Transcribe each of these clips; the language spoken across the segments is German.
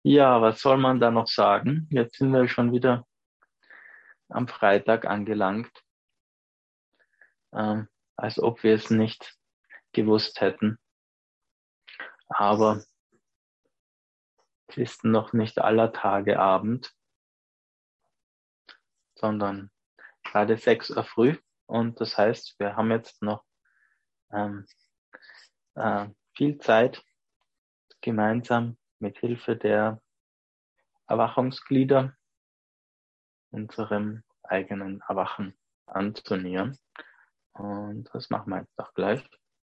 Ja, was soll man da noch sagen? Jetzt sind wir schon wieder am Freitag angelangt, als ob wir es nicht gewusst hätten. Aber es ist noch nicht aller Tage Abend, sondern gerade 6 Uhr früh. Und das heißt, wir haben jetzt noch ähm, äh, viel Zeit, gemeinsam mit Hilfe der Erwachungsglieder unserem eigenen Erwachen anzunähern. Und das machen wir jetzt auch gleich.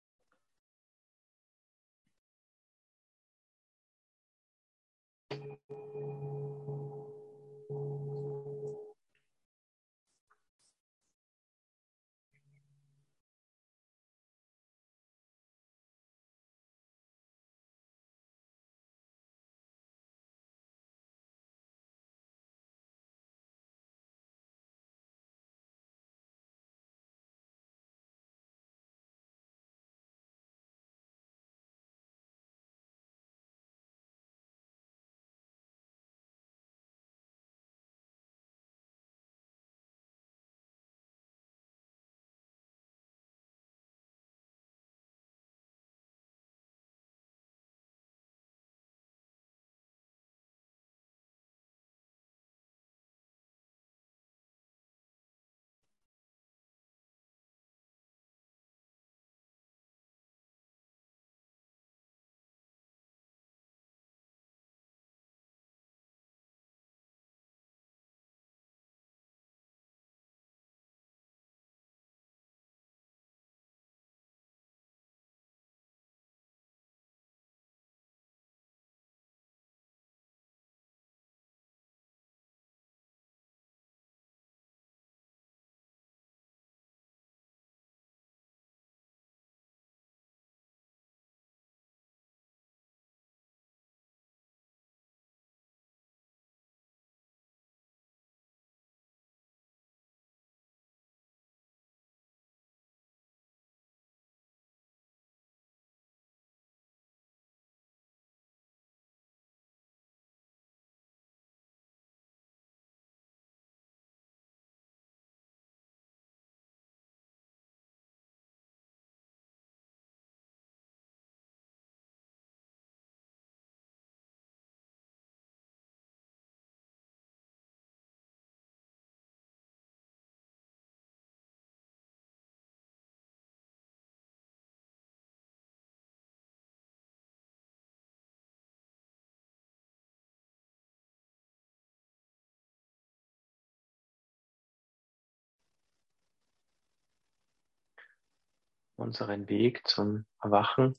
Unseren Weg zum Erwachen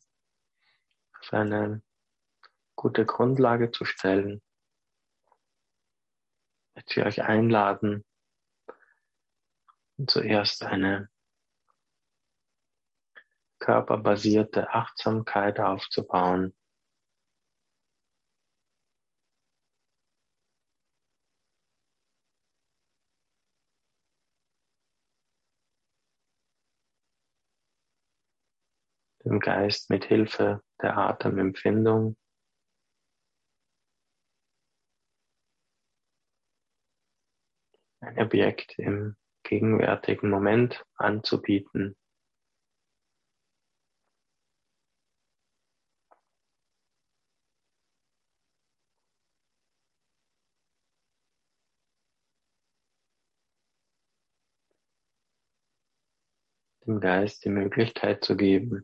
auf eine gute Grundlage zu stellen. Ich möchte euch einladen, zuerst eine körperbasierte Achtsamkeit aufzubauen. Dem Geist mit Hilfe der Atemempfindung ein Objekt im gegenwärtigen Moment anzubieten. Dem Geist die Möglichkeit zu geben,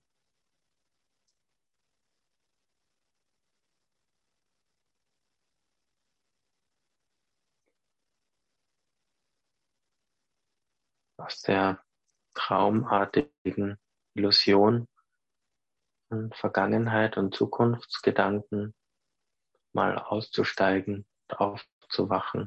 aus der traumartigen Illusion von Vergangenheit und Zukunftsgedanken mal auszusteigen, aufzuwachen.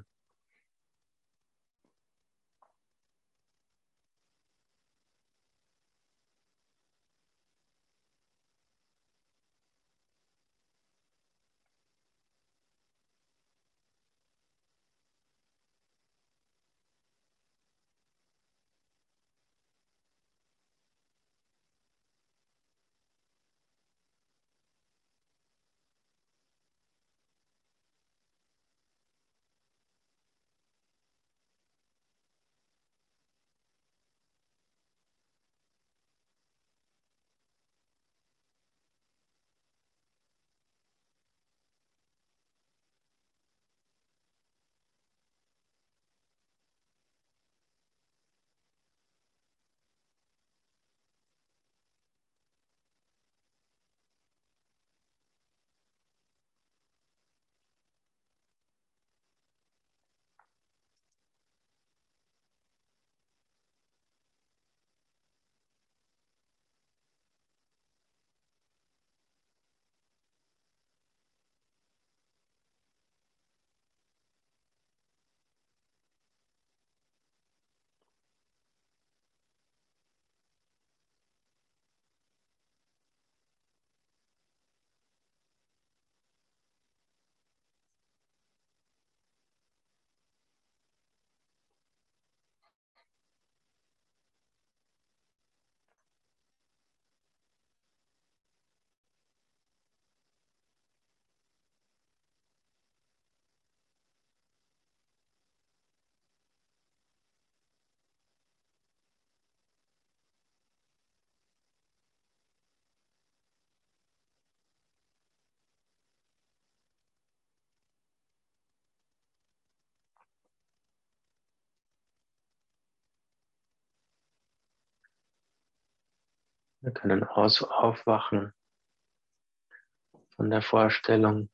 Wir können aufwachen von der Vorstellung,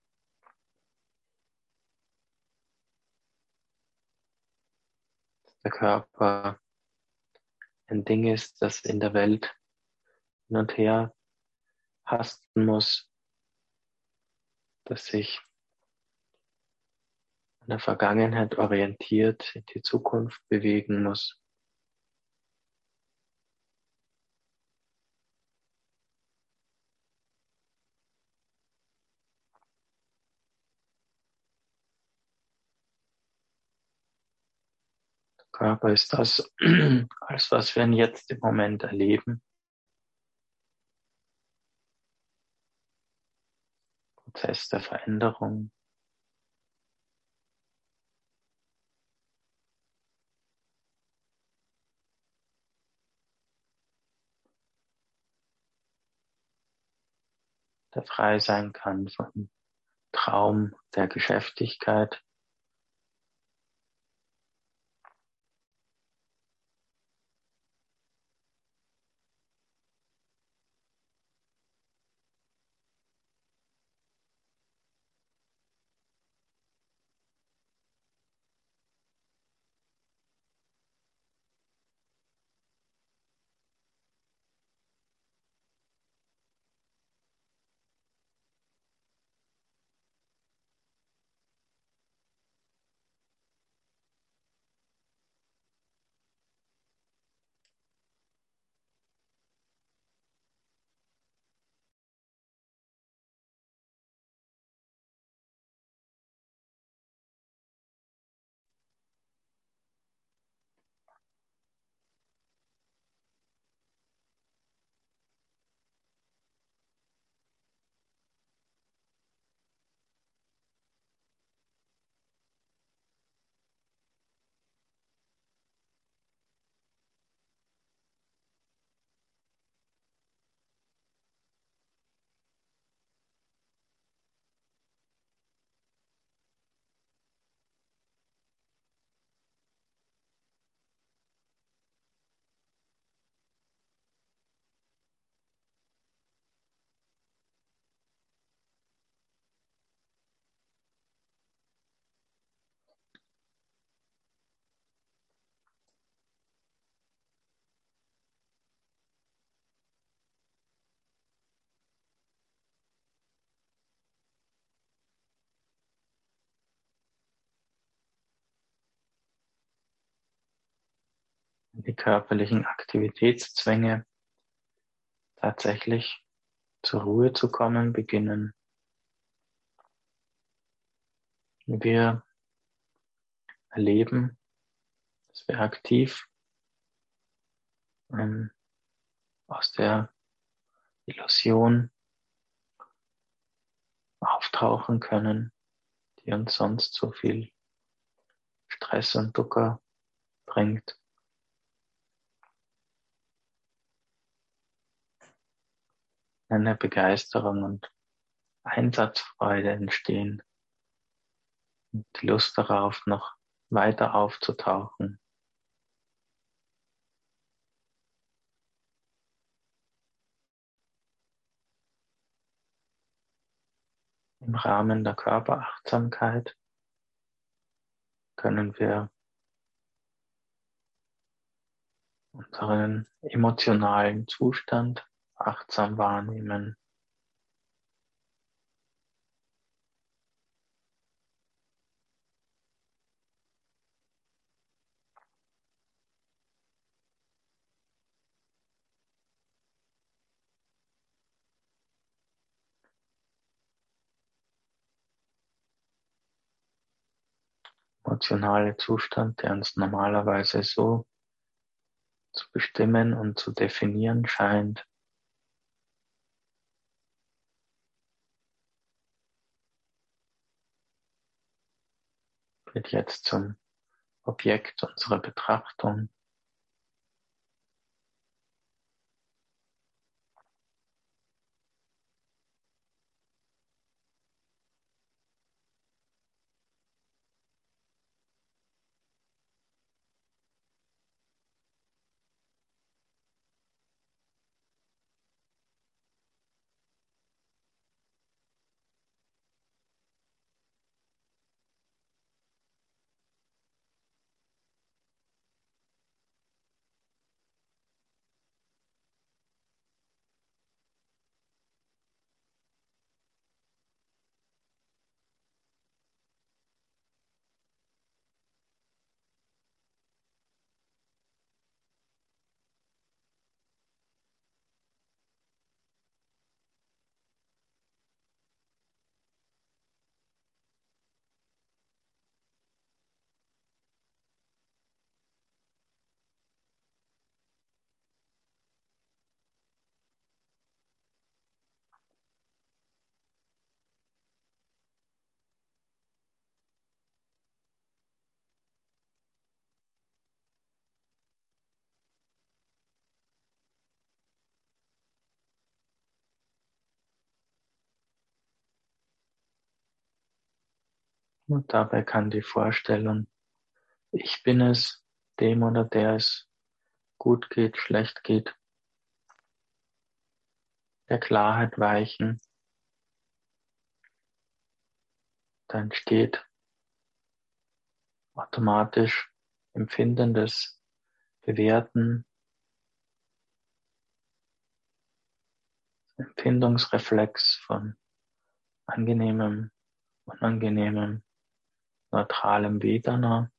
dass der Körper ein Ding ist, das in der Welt hin und her hasten muss, das sich an der Vergangenheit orientiert, in die Zukunft bewegen muss. Der Körper ist das, alles was wir jetzt im Moment erleben, Prozess der Veränderung, der frei sein kann vom Traum der Geschäftigkeit. Die körperlichen Aktivitätszwänge tatsächlich zur Ruhe zu kommen beginnen. Wir erleben, dass wir aktiv aus der Illusion auftauchen können, die uns sonst so viel Stress und Dukkha bringt. Eine Begeisterung und Einsatzfreude entstehen und die Lust darauf, noch weiter aufzutauchen. Im Rahmen der Körperachtsamkeit können wir unseren emotionalen Zustand achtsam wahrnehmen. Emotionale Zustand, der uns normalerweise so zu bestimmen und zu definieren scheint, wird jetzt zum Objekt unserer Betrachtung. Und dabei kann die Vorstellung, ich bin es, dem oder der es gut geht, schlecht geht, der Klarheit weichen. Da entsteht automatisch empfindendes Bewerten, Empfindungsreflex von angenehmem, unangenehmem, neutralem Vedana.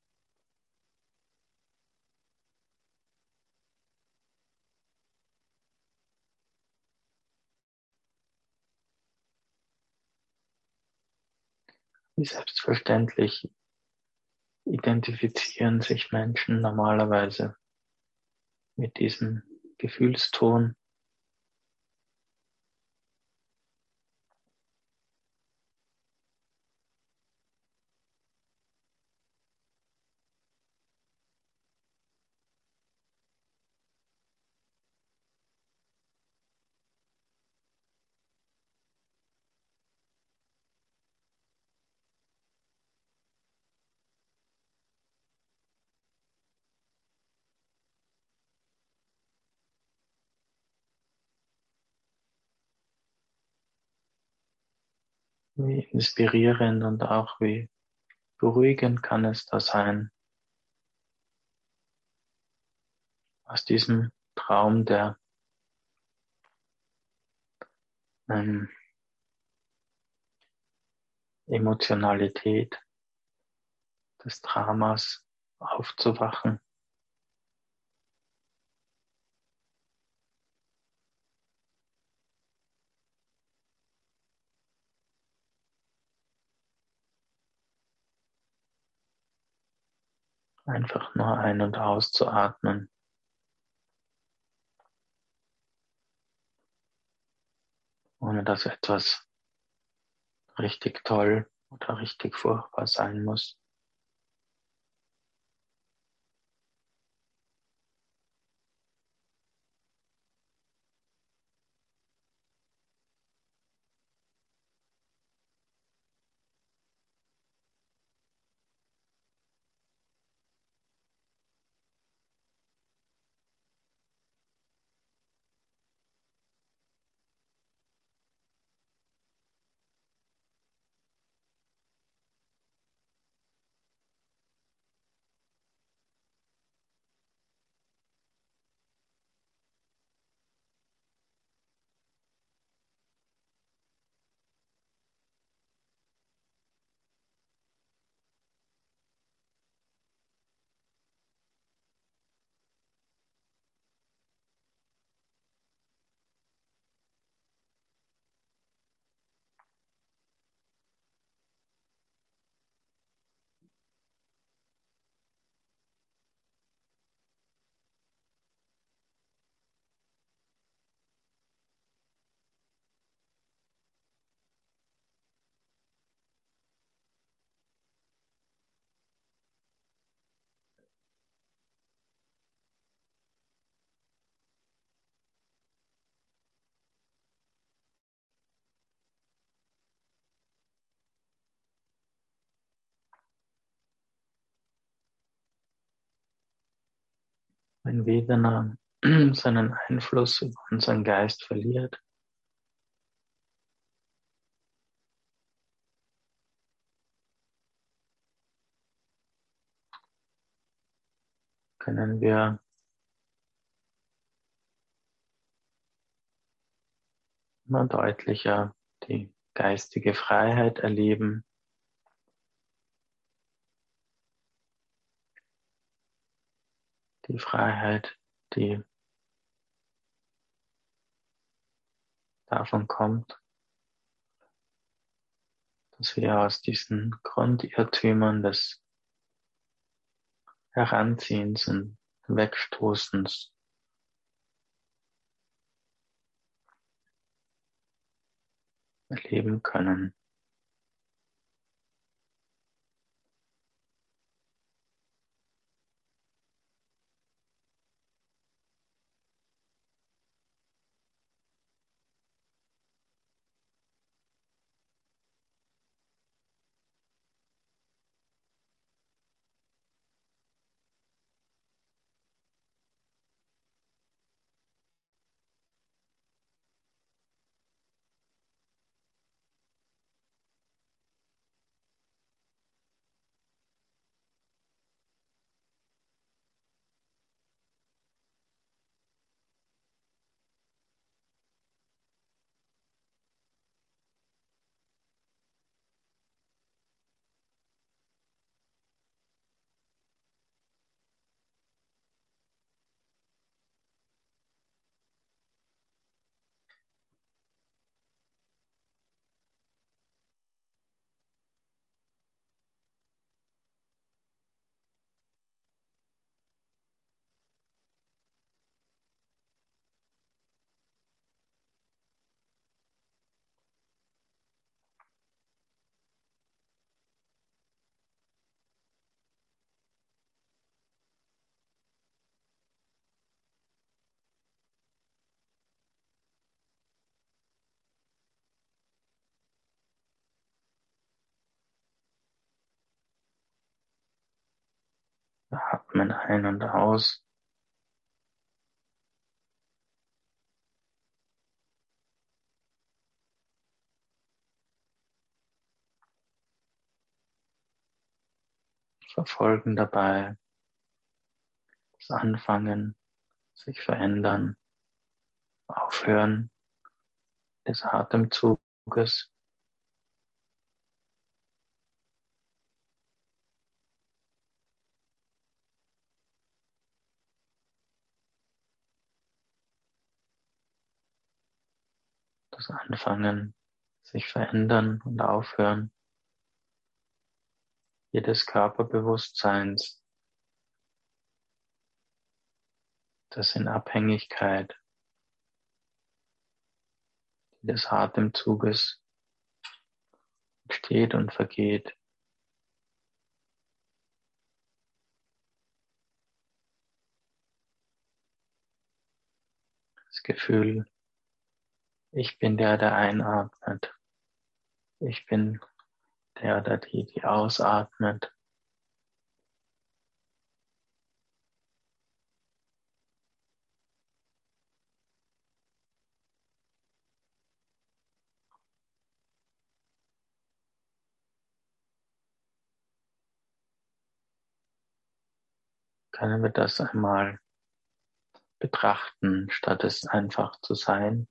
Wie selbstverständlich identifizieren sich Menschen normalerweise mit diesem Gefühlston. Wie inspirierend und auch wie beruhigend kann es da sein, aus diesem Traum der ähm, Emotionalität, des Dramas aufzuwachen. Einfach nur ein- und auszuatmen, ohne dass etwas richtig toll oder richtig furchtbar sein muss. Wenn Vedana seinen Einfluss über unseren Geist verliert, können wir immer deutlicher die geistige Freiheit erleben, die Freiheit, die davon kommt, dass wir aus diesen Grundirrtümern des Heranziehens und Wegstoßens erleben können. Wir atmen ein und aus. Verfolgen dabei das Anfangen, sich verändern, Aufhören des Atemzuges. Das Anfangen, sich verändern und Aufhören jedes Körperbewusstseins, das in Abhängigkeit des Atemzuges steht und vergeht. Das Gefühl, ich bin der, der einatmet. Ich bin der oder die, die ausatmet. Können wir das einmal betrachten, statt es einfach zu sein?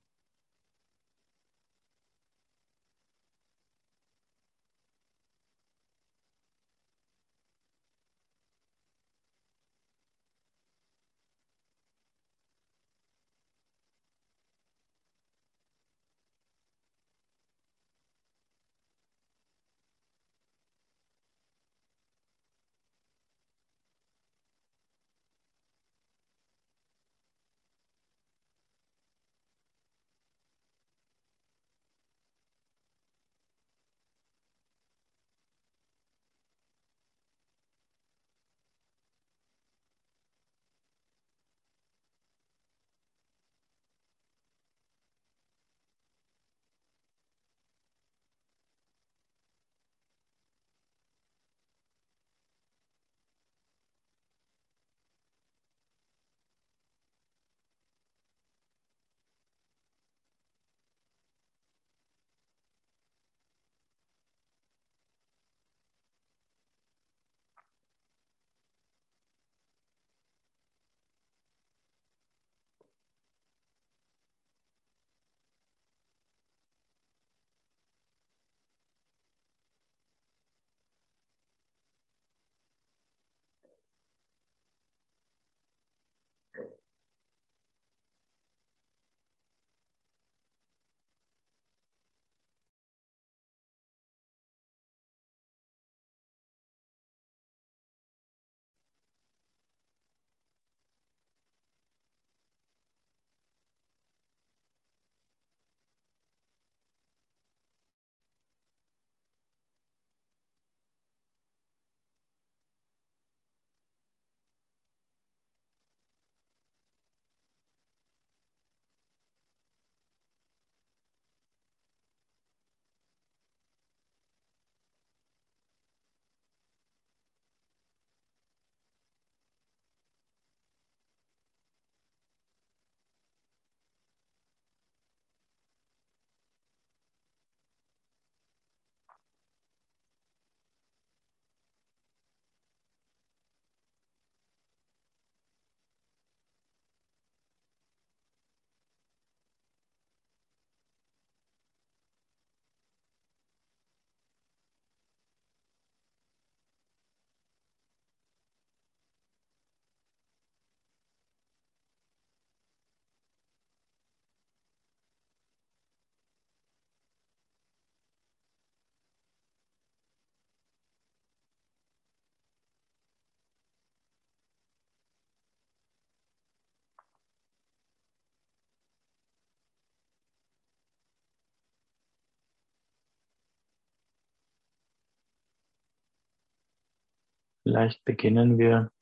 Vielleicht beginnen wir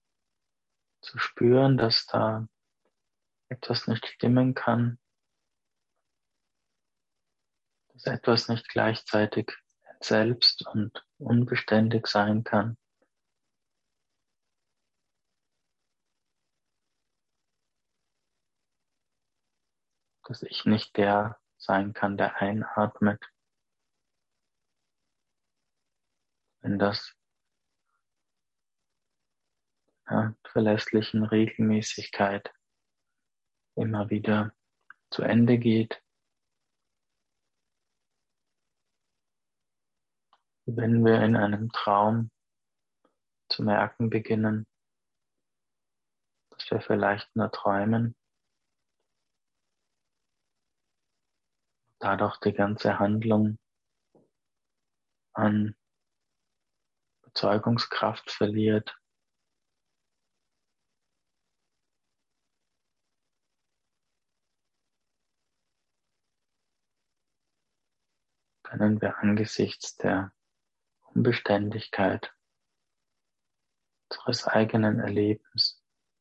zu spüren, dass da etwas nicht stimmen kann, dass etwas nicht gleichzeitig selbst und unbeständig sein kann. dass ich nicht der sein kann, der einatmet, wenn das verlässlichen Regelmäßigkeit immer wieder zu Ende geht. Wenn wir in einem Traum zu merken beginnen, dass wir vielleicht nur träumen, dadurch die ganze Handlung an Überzeugungskraft verliert, können wir angesichts der Unbeständigkeit unseres eigenen Erlebens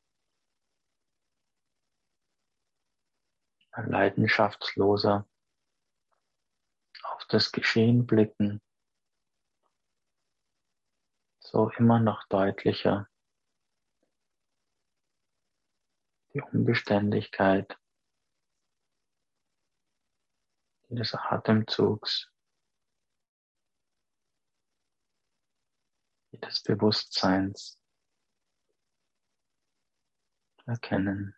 leidenschaftsloser auf das Geschehen blicken, so immer noch deutlicher die Unbeständigkeit des Atemzugs, des Bewusstseins erkennen.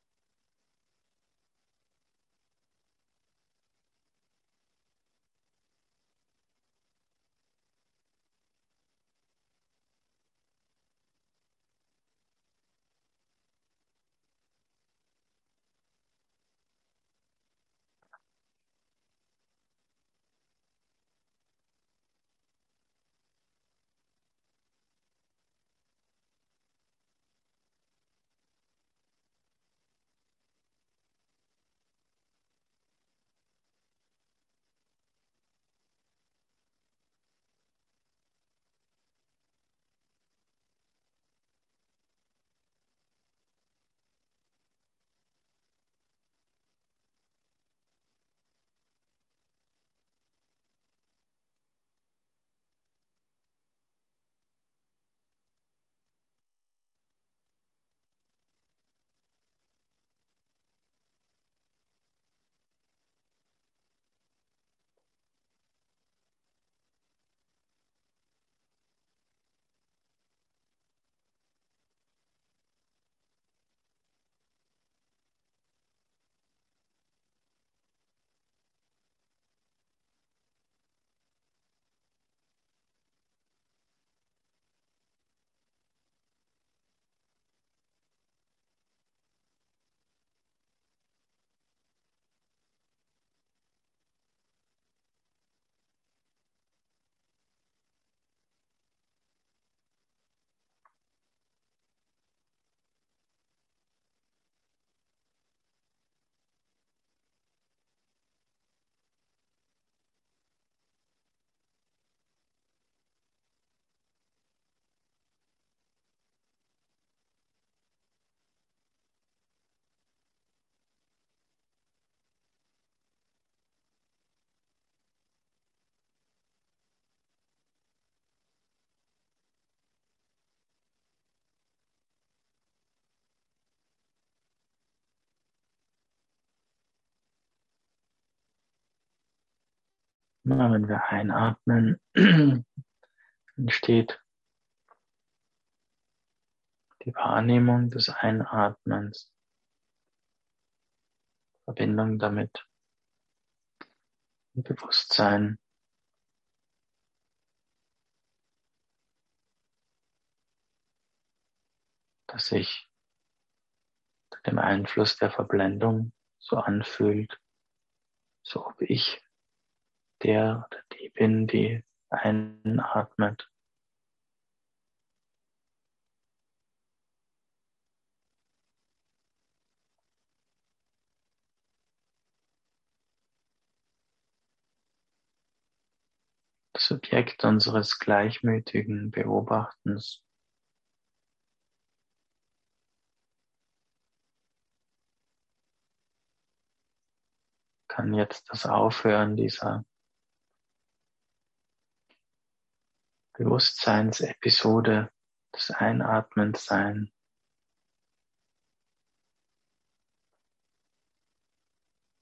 Immer wenn wir einatmen, entsteht die Wahrnehmung des Einatmens, Verbindung damit, ein Bewusstsein, das sich unter dem Einfluss der Verblendung so anfühlt, so ob ich der oder die bin, die einatmet. Das Subjekt unseres gleichmütigen Beobachtens kann jetzt das Aufhören dieser Bewusstseinsepisode des Einatmens sein.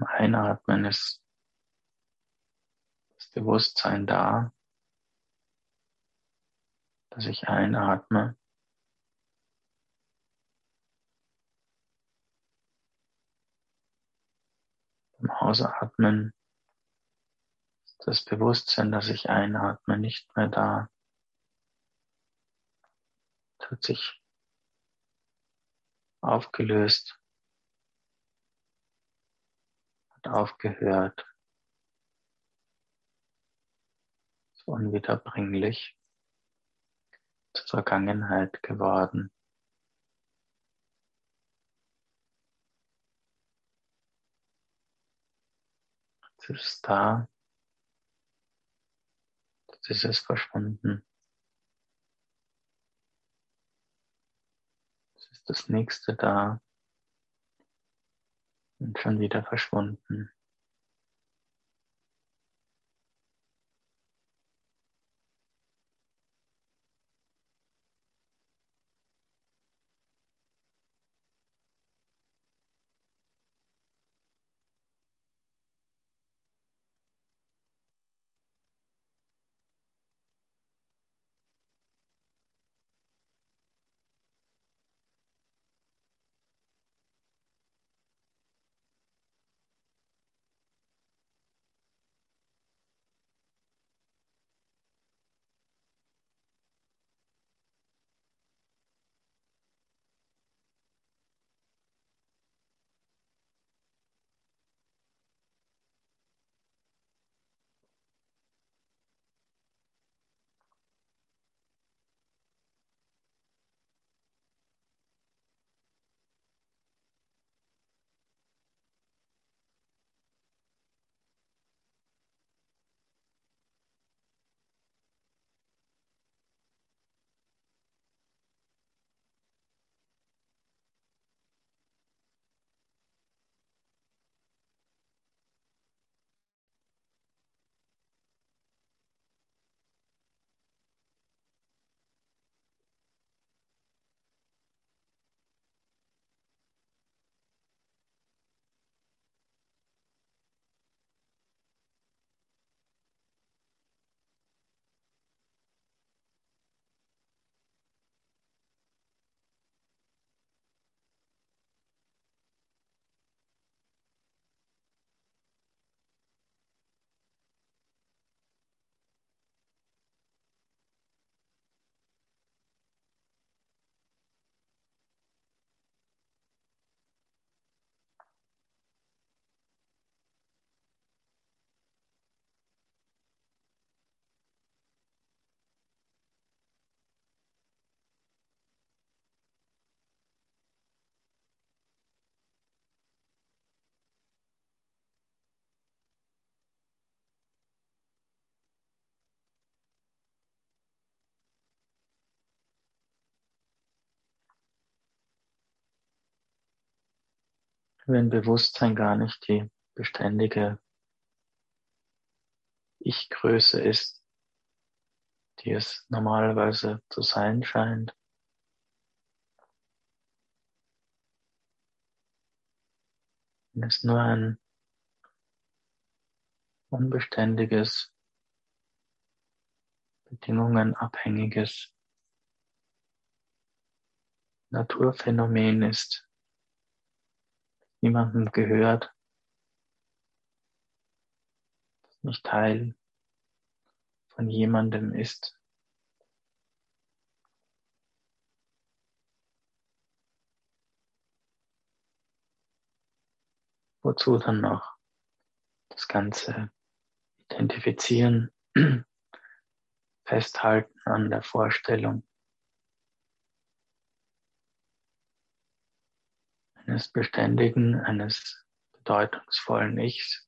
Beim Einatmen ist das Bewusstsein da, dass ich einatme. Beim Ausatmen ist das Bewusstsein, dass ich einatme, nicht mehr da. Es hat sich aufgelöst, hat aufgehört, ist unwiederbringlich zur Vergangenheit geworden. Es ist da, es ist verschwunden. Es ist das nächste da und schon wieder verschwunden. Wenn Bewusstsein gar nicht die beständige Ich-Größe ist, die es normalerweise zu sein scheint, wenn es nur ein unbeständiges, bedingungenabhängiges Naturphänomen ist, niemandem gehört, nicht Teil von jemandem ist, wozu dann noch das ganze Identifizieren, Festhalten an der Vorstellung eines beständigen, eines bedeutungsvollen Ichs.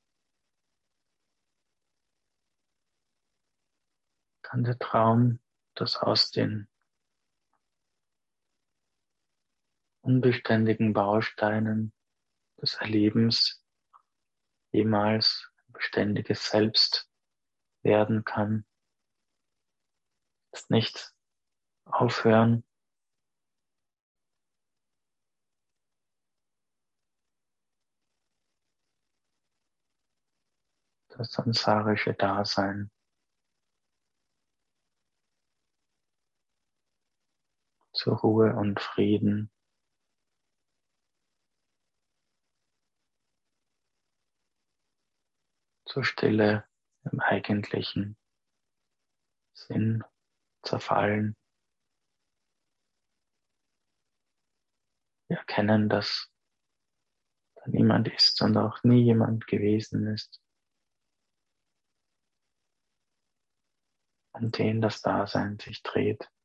Kann der Traum dass aus den unbeständigen Bausteinen des Erlebens jemals ein beständiges Selbst werden kann. Ist nicht aufhören, das samsarische Dasein zur Ruhe und Frieden zur Stille im eigentlichen Sinn zerfallen. Wir erkennen, dass da niemand ist und auch nie jemand gewesen ist, an den das Dasein sich dreht.